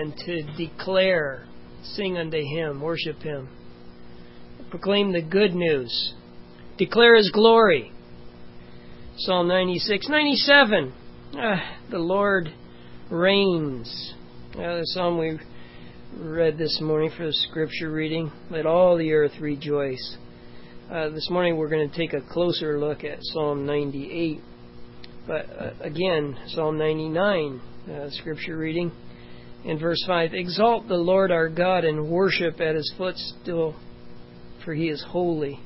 and to declare, sing unto Him, worship Him. Proclaim the good news. Declare His glory. Psalm 96. 97. The Lord reigns. The psalm we read this morning for the scripture reading. Let all the earth rejoice. This morning we're going to take a closer look at Psalm 98. But again, Psalm 99, scripture reading. In verse 5, exalt the Lord our God and worship at His footstool, for He is holy.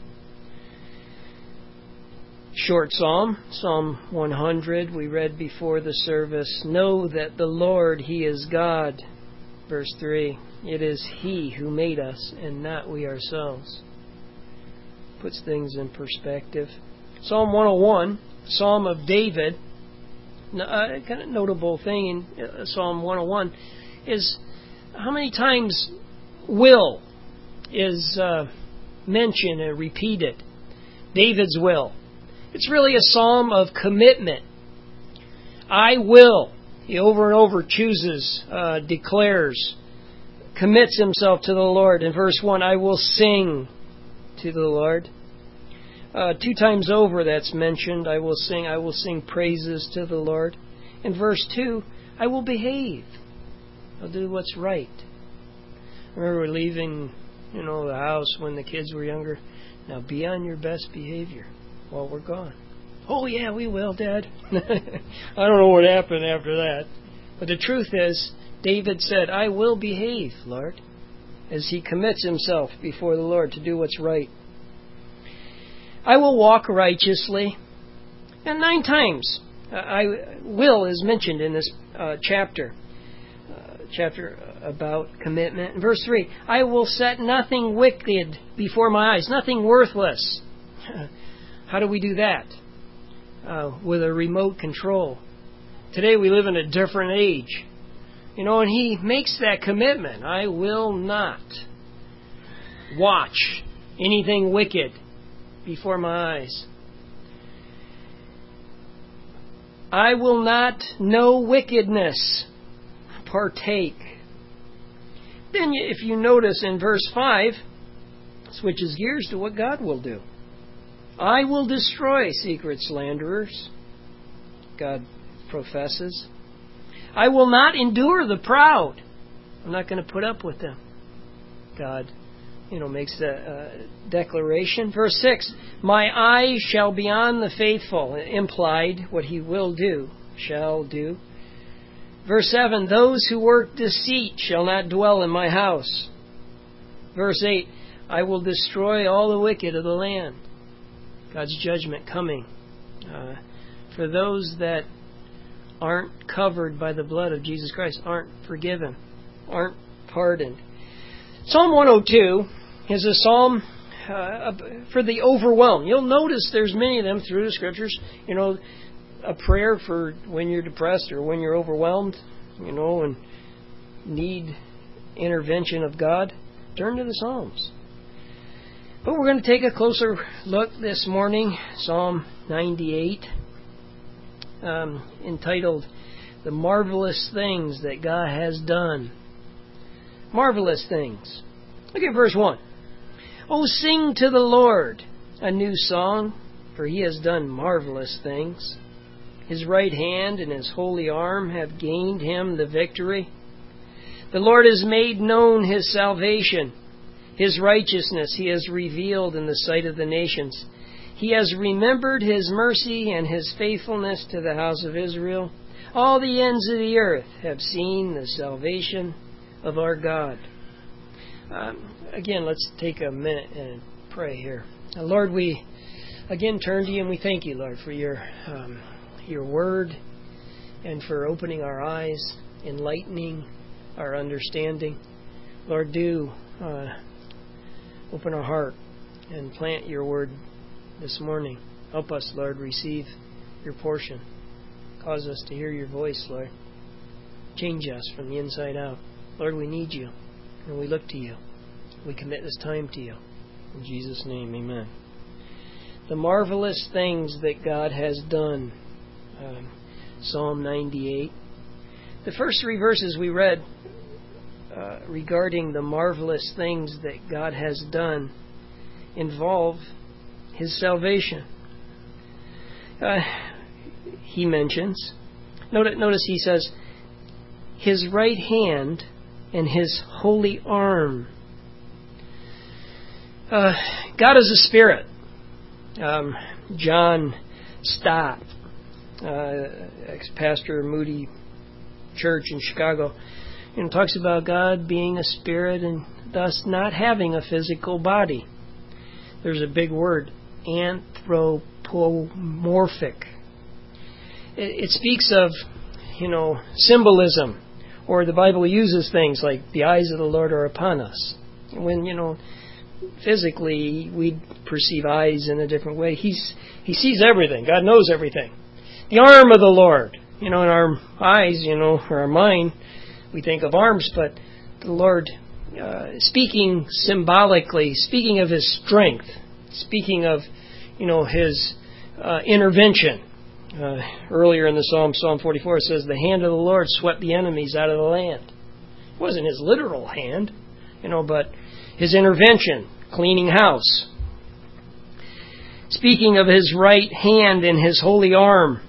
Short psalm, Psalm 100, we read before the service. Know that the Lord, He is God. Verse 3, it is He who made us and not we ourselves. Puts things in perspective. Psalm 101, Psalm of David. A kind of notable thing in Psalm 101 is how many times will is mentioned and repeated. David's will. It's really a psalm of commitment. I will. He over and over chooses, declares, commits himself to the Lord. In verse 1, I will sing to the Lord. 2 times over that's mentioned, I will sing praises to the Lord. In verse 2, I will behave. I'll do what's right. I remember leaving, the house when the kids were younger. Now be on your best behavior while we're gone. Oh yeah, we will, Dad. I don't know what happened after that. But the truth is, David said, I will behave, Lord, as he commits himself before the Lord to do what's right. I will walk righteously. And 9 times, I will is mentioned in this chapter about commitment. In verse 3, I will set nothing wicked before my eyes, nothing worthless. How do we do that? With a remote control. Today we live in a different age. And he makes that commitment. I will not watch anything wicked before my eyes. I will not know wickedness partake. Then if you notice in verse 5, switches gears to what God will do. I will destroy secret slanderers, God professes. I will not endure the proud. I'm not going to put up with them. God, makes the declaration. Verse 6, my eye shall be on the faithful. Implied, what He will do, shall do. Verse 7, those who work deceit shall not dwell in my house. Verse 8, I will destroy all the wicked of the land. God's judgment coming for those that aren't covered by the blood of Jesus Christ, aren't forgiven, aren't pardoned. Psalm 102 is a psalm for the overwhelmed. You'll notice there's many of them through the scriptures. A prayer for when you're depressed or when you're overwhelmed, and need intervention of God. Turn to the Psalms. But we're going to take a closer look this morning, Psalm 98, entitled, The Marvelous Things That God Has Done. Marvelous things. Look at verse 1. Oh, sing to the Lord a new song, for He has done marvelous things. His right hand and His holy arm have gained Him the victory. The Lord has made known His salvation. His righteousness He has revealed in the sight of the nations. He has remembered His mercy and His faithfulness to the house of Israel. All the ends of the earth have seen the salvation of our God. Again, let's take a minute and pray here. Lord, we again turn to You and we thank You, Lord, for Your word and for opening our eyes, enlightening our understanding. Lord, do open our heart and plant Your word this morning. Help us, Lord, receive Your portion. Cause us to hear Your voice, Lord. Change us from the inside out. Lord, we need You, and we look to You. We commit this time to You. In Jesus' name, amen. The marvelous things that God has done. Psalm 98. The first 3 verses we read regarding the marvelous things that God has done involve His salvation. He mentions, notice he says, His right hand and His holy arm. God is a spirit. John Stott, ex-pastor of Moody Church in Chicago, talks about God being a spirit and thus not having a physical body. There's a big word, anthropomorphic. It speaks of, symbolism, or the Bible uses things like the eyes of the Lord are upon us. When, physically we perceive eyes in a different way. He sees everything. God knows everything. The arm of the Lord. In our eyes, or our mind, we think of arms, but the Lord, speaking symbolically, speaking of His strength, speaking of, His intervention. Earlier in the Psalm 44, it says, the hand of the Lord swept the enemies out of the land. It wasn't His literal hand, but His intervention, cleaning house. Speaking of His right hand and His holy arm.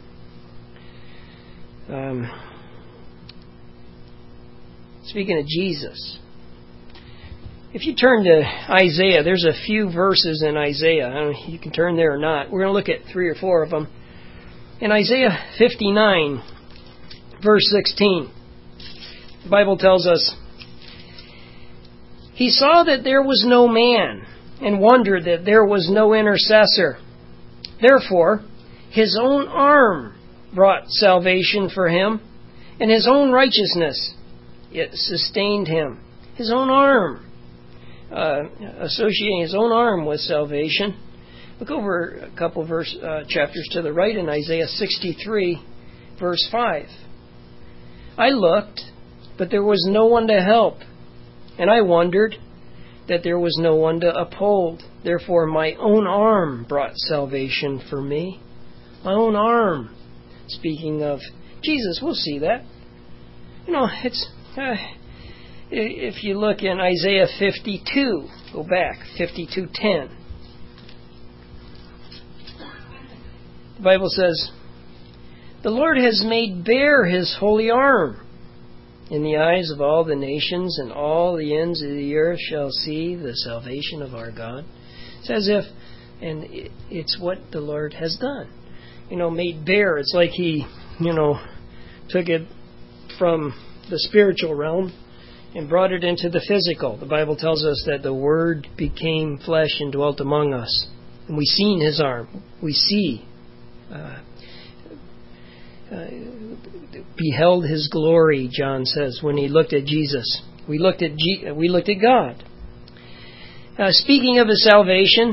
Speaking of Jesus. If you turn to Isaiah, there's a few verses in Isaiah. I don't know if you can turn there or not. We're going to look at 3 or 4 of them. In Isaiah 59, verse 16, the Bible tells us, He saw that there was no man, and wondered that there was no intercessor. Therefore, His own arm brought salvation for him, and His own righteousness, it sustained him. His own arm, associating His own arm with salvation. Look over a couple chapters to the right in Isaiah 63, verse 5. I looked, but there was no one to help, and I wondered that there was no one to uphold. Therefore my own arm brought salvation for me. My own arm. Speaking of Jesus, we'll see that. It's if you look in Isaiah 52, go back, 52:10. The Bible says, the Lord has made bare His holy arm. In the eyes of all the nations, and all the ends of the earth shall see the salvation of our God. It's as if, and it's what the Lord has done. Made bare. It's like He, took it from the spiritual realm and brought it into the physical. The Bible tells us that the Word became flesh and dwelt among us. And we've seen His arm. We see, beheld His glory, John says, when He looked at Jesus. We looked at God. Speaking of His salvation,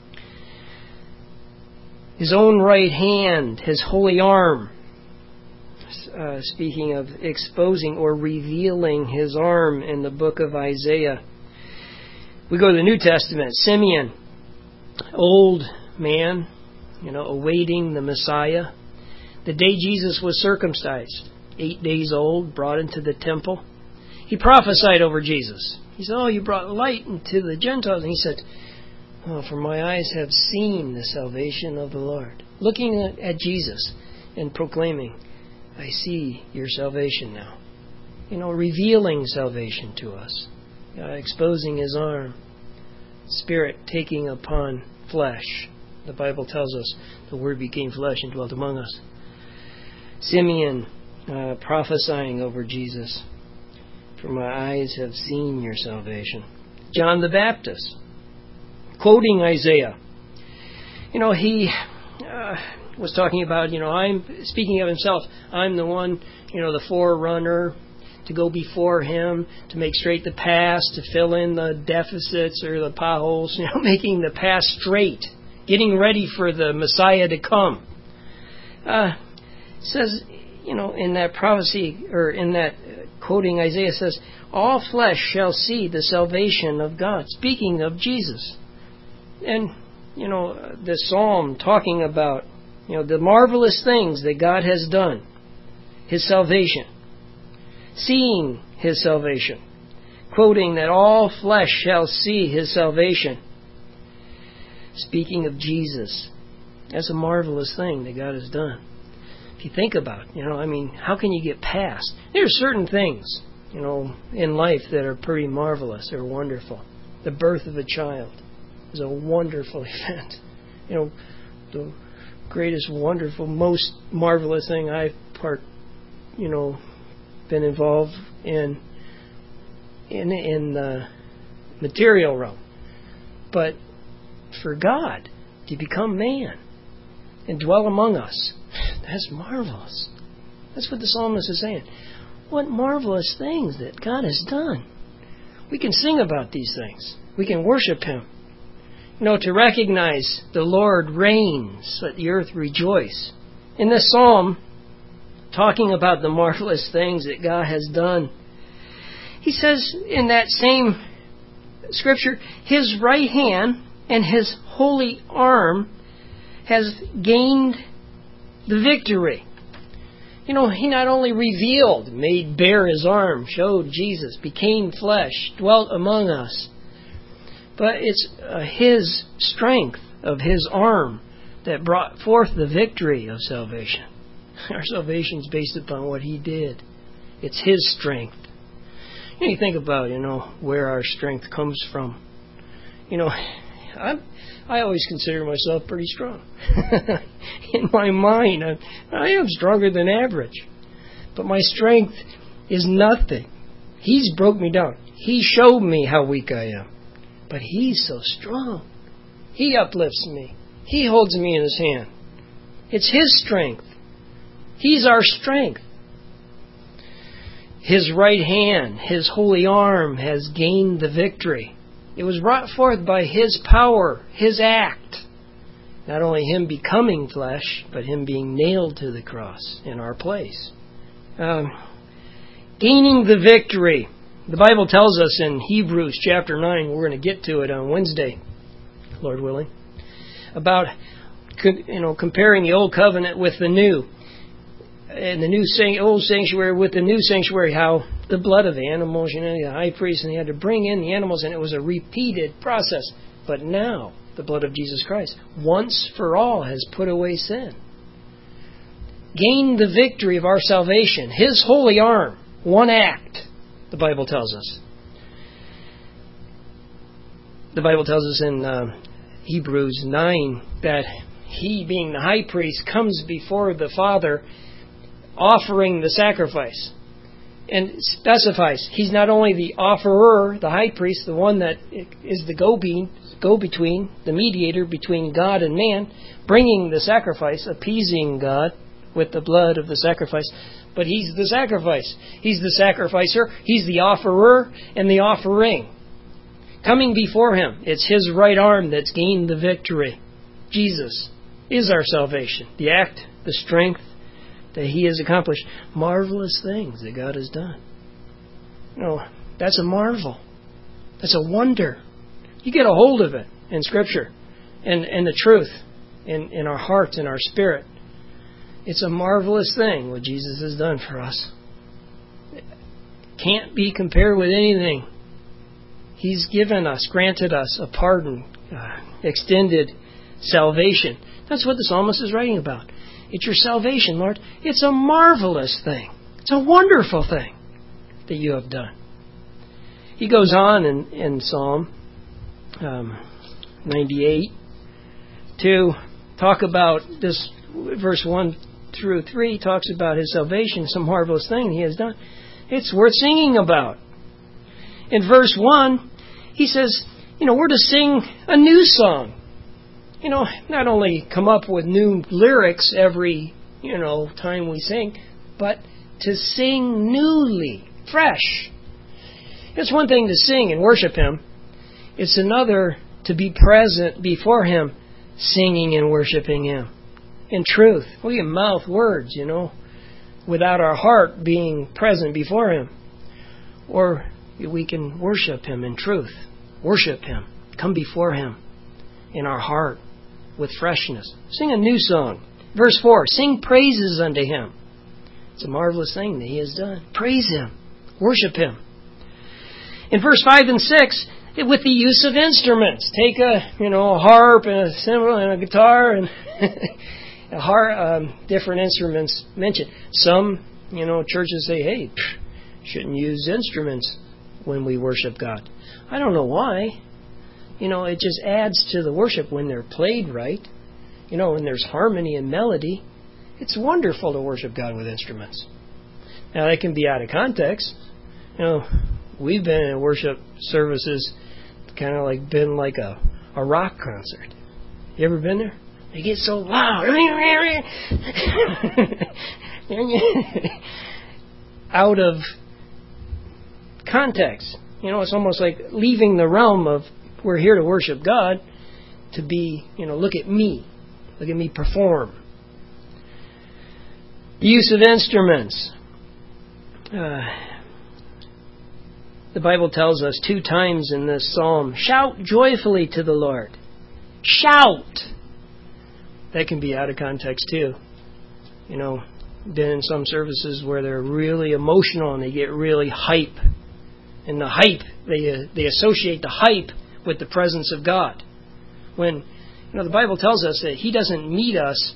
His own right hand, His holy arm. Speaking of exposing or revealing His arm in the book of Isaiah. We go to the New Testament. Simeon, old man, awaiting the Messiah. The day Jesus was circumcised, 8 days old, brought into the temple. He prophesied over Jesus. He said, you brought light into the Gentiles. And He said, for my eyes have seen the salvation of the Lord. Looking at Jesus and proclaiming, I see your salvation now. Revealing salvation to us. Exposing His arm. Spirit taking upon flesh. The Bible tells us the Word became flesh and dwelt among us. Simeon prophesying over Jesus. For my eyes have seen your salvation. John the Baptist quoting Isaiah. He was talking about, I'm speaking of himself. I'm the one, the forerunner to go before Him, to make straight the path, to fill in the deficits or the potholes, making the path straight, getting ready for the Messiah to come. It says, in that prophecy, or in that quoting Isaiah, says, all flesh shall see the salvation of God. Speaking of Jesus. And, the psalm talking about, the marvelous things that God has done. His salvation. Seeing His salvation. quoting that all flesh shall see His salvation. Speaking of Jesus, that's a marvelous thing that God has done. If you think about it, how can you get past? There are certain things, in life that are pretty marvelous or wonderful. The birth of a child is a wonderful event. The greatest, wonderful, most marvelous thing I've been involved in the material realm. But for God to become man and dwell among us, that's marvelous. That's what the psalmist is saying. What marvelous things that God has done. We can sing about these things. We can worship Him. To recognize the Lord reigns, let the earth rejoice. In this psalm, talking about the marvelous things that God has done, he says in that same scripture, His right hand and His holy arm has gained the victory. He not only revealed, made bare His arm, showed Jesus, became flesh, dwelt among us, but it's His strength of His arm that brought forth the victory of salvation. Our salvation is based upon what He did. It's His strength. You think about, where our strength comes from. I always consider myself pretty strong. In my mind, I am stronger than average. But my strength is nothing. He's broke me down. He showed me how weak I am. But He's so strong. He uplifts me. He holds me in His hand. It's His strength. He's our strength. His right hand, His holy arm has gained the victory. It was brought forth by His power, His act. Not only Him becoming flesh, but Him being nailed to the cross in our place. Gaining the victory. The Bible tells us in Hebrews chapter 9, we're going to get to it on Wednesday, Lord willing, about comparing the old covenant with the new. And the old sanctuary with the new sanctuary, how the blood of animals, the high priest, and they had to bring in the animals, and it was a repeated process. But now, the blood of Jesus Christ, once for all, has put away sin. Gained the victory of our salvation. His holy arm, one act, the Bible tells us. The Bible tells us in Hebrews 9 that He, being the high priest, comes before the Father offering the sacrifice, and specifies He's not only the offerer, the high priest, the one that is the go-between, the mediator between God and man, bringing the sacrifice, appeasing God with the blood of the sacrifice, but He's the sacrifice. He's the sacrificer. He's the offerer and the offering. Coming before Him, it's His right arm that's gained the victory. Jesus is our salvation. The act, the strength that He has accomplished. Marvelous things that God has done. That's a marvel. That's a wonder. You get a hold of it in Scripture and the truth in our hearts and our spirit. It's a marvelous thing what Jesus has done for us. It can't be compared with anything. He's granted us a pardon, extended salvation. That's what the psalmist is writing about. It's your salvation, Lord. It's a marvelous thing. It's a wonderful thing that you have done. He goes on in Psalm 98 to talk about this. Verse 1 through 3 talks about His salvation, some marvelous thing He has done. It's worth singing about. In verse 1, he says, we're to sing a new song. Not only come up with new lyrics every, time we sing, but to sing newly, fresh. It's one thing to sing and worship Him. It's another to be present before Him, singing and worshiping Him in truth. We can mouth words, without our heart being present before Him. Or we can worship Him in truth. Worship Him. Come before Him in our heart with freshness. Sing a new song. Verse 4, sing praises unto Him. It's a marvelous thing that He has done. Praise Him. Worship Him. In verse 5 and 6, with the use of instruments. Take a harp and a cymbal and a guitar and different instruments mentioned. Some, churches say, hey, shouldn't use instruments when we worship God. I don't know why. It just adds to the worship when they're played right. When there's harmony and melody. It's wonderful to worship God with instruments. Now, they can be out of context. We've been in worship services kind of been like a rock concert. You ever been there? They get so loud. Out of context. It's almost like leaving the realm of we're here to worship God to be, look at me. Look at me perform. The use of instruments. The Bible tells us 2 times in this psalm, shout joyfully to the Lord. Shout! That can be out of context too. Been in some services where they're really emotional and they get really hype. And the hype, they associate the hype with the presence of God. When, the Bible tells us that He doesn't meet us,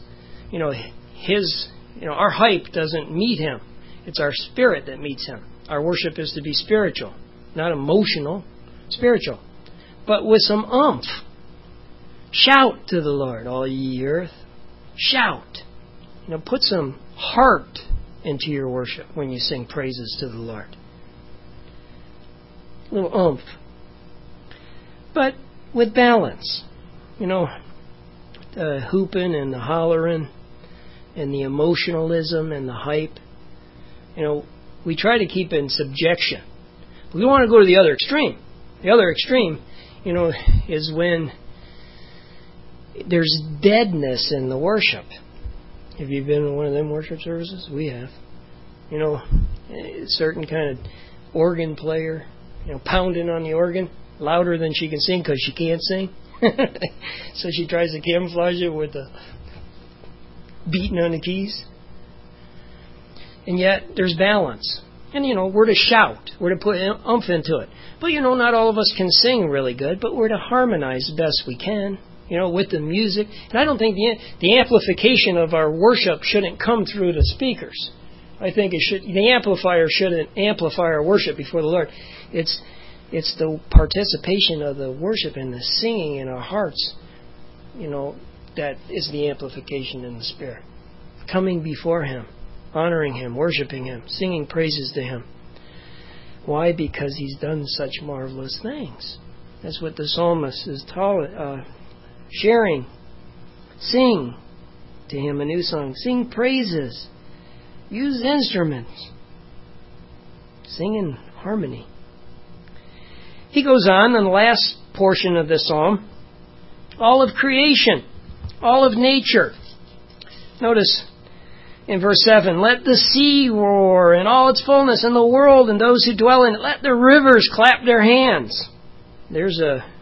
our hype doesn't meet Him. It's our spirit that meets Him. Our worship is to be spiritual, not emotional, spiritual, but with some oomph. Shout to the Lord, all ye earth. Shout. Put some heart into your worship when you sing praises to the Lord. A little oomph. But with balance. The hooping and the hollering and the emotionalism and the hype. We try to keep in subjection. We don't want to go to the other extreme. The other extreme, is when there's deadness in the worship. Have you been in one of them worship services? We have. A certain kind of organ player, pounding on the organ louder than she can sing because she can't sing. So she tries to camouflage it with the beating on the keys. And yet, there's balance. And, we're to shout. We're to put oomph into it. But, not all of us can sing really good, but we're to harmonize the best we can, with the music. And I don't think the amplification of our worship shouldn't come through the speakers. I think the amplifier shouldn't amplify our worship before the Lord. It's the participation of the worship and the singing in our hearts, that is the amplification in the Spirit. Coming before Him. Honoring Him, worshiping Him, singing praises to Him. Why? Because He's done such marvelous things. That's what the psalmist is sharing. Sing to Him a new song. Sing praises. Use instruments. Sing in harmony. He goes on in the last portion of the psalm. All of creation. All of nature. Notice in verse 7, let the sea roar in all its fullness, and the world and those who dwell in it. Let the rivers clap their hands. There's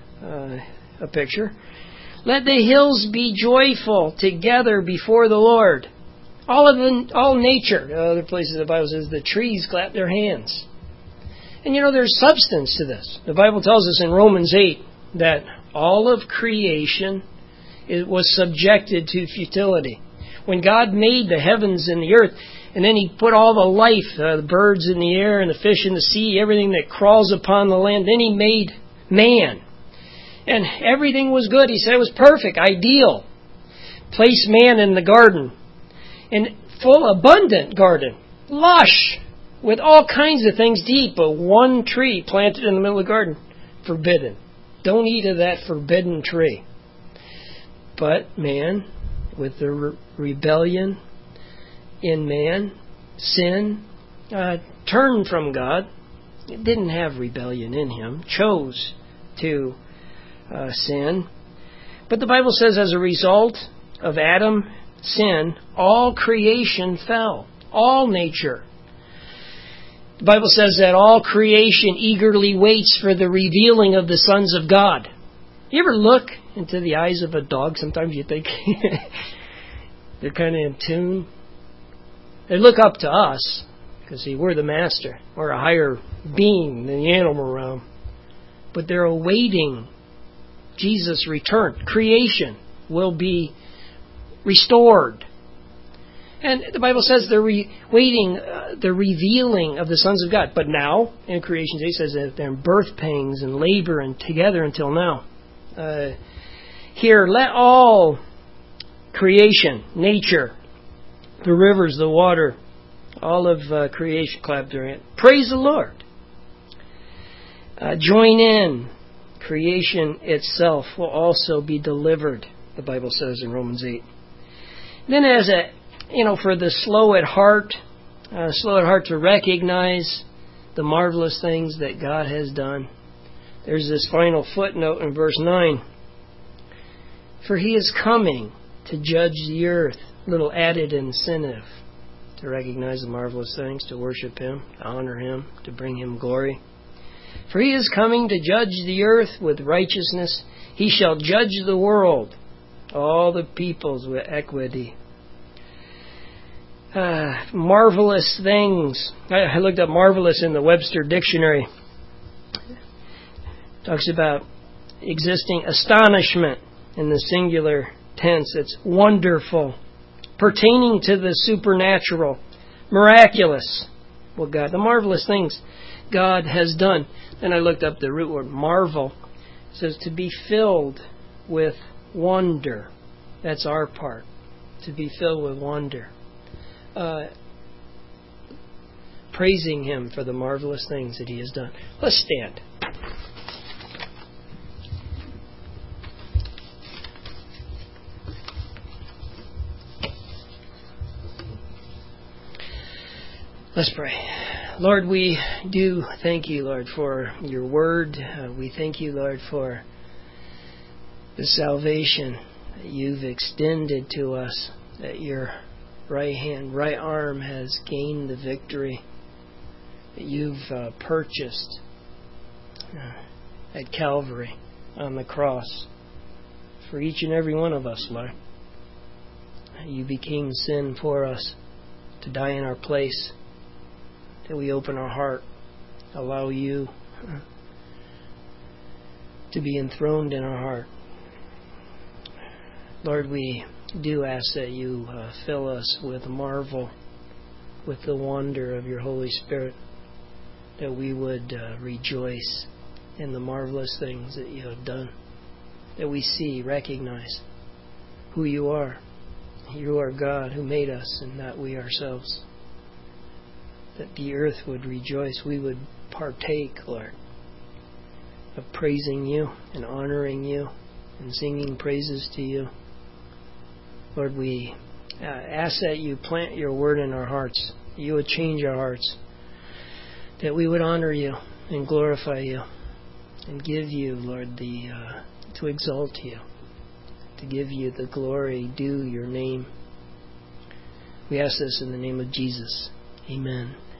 a picture. Let the hills be joyful together before the Lord. All nature. Other places the Bible says the trees clap their hands. And there's substance to this. The Bible tells us in Romans 8 that all of creation was subjected to futility. When God made the heavens and the earth, and then He put all the life, the birds in the air and the fish in the sea, everything that crawls upon the land, then He made man. And everything was good. He said it was perfect, ideal. Placed man in the garden, in full, abundant garden, lush, with all kinds of things to eat, but one tree planted in the middle of the garden, forbidden. Don't eat of that forbidden tree. But man, with the rebellion in man, sin, turned from God. It didn't have rebellion in him, chose to sin. But the Bible says as a result of Adam's sin, all creation fell, all nature. The Bible says that all creation eagerly waits for the revealing of the sons of God. You ever look into the eyes of a dog? Sometimes you think they're kind of in tune. They look up to us Because, see, we're the master. We're a higher being than the animal realm. But they're awaiting Jesus' return. Creation will be restored. And the Bible says they're waiting the revealing of the sons of God. But now, in Creation Day, it says that they're in birth pangs and labor and together until now. Here, let all creation, nature, the rivers, the water, all of creation clap during it. Praise the Lord. Join in. Creation itself will also be delivered, the Bible says in Romans 8. Then for the slow at heart to recognize the marvelous things that God has done, there's this final footnote in verse 9. For he is coming to judge the earth. Little added incentive to recognize the marvelous things, to worship him, to honor him, to bring him glory. For he is coming to judge the earth with righteousness. He shall judge the world, all the peoples with equity. Marvelous things. I looked up marvelous in the Webster Dictionary. It talks about existing astonishment in the singular tense. It's wonderful, pertaining to the supernatural, miraculous. The marvelous things God has done. Then I looked up the root word marvel. It says to be filled with wonder. That's our part. To be filled with wonder. Praising him for the marvelous things that he has done. Let's stand. Let's pray. Lord, we do thank you, Lord, for your word. We thank you, Lord, for the salvation that you've extended to us, that your right arm has gained the victory that you've purchased at Calvary on the cross for each and every one of us, Lord. You became sin for us to die in our place, that we open our heart, allow you to be enthroned in our heart. Lord, we do ask that you fill us with marvel, with the wonder of your Holy Spirit, that we would rejoice in the marvelous things that you have done, that we see, recognize who you are. You are God who made us and not we ourselves. That the earth would rejoice, we would partake, Lord, of praising you and honoring you and singing praises to you. Lord, we ask that you plant your word in our hearts, that you would change our hearts, that we would honor you and glorify you and give you, Lord, to exalt you, to give you the glory due your name. We ask this in the name of Jesus. Amen.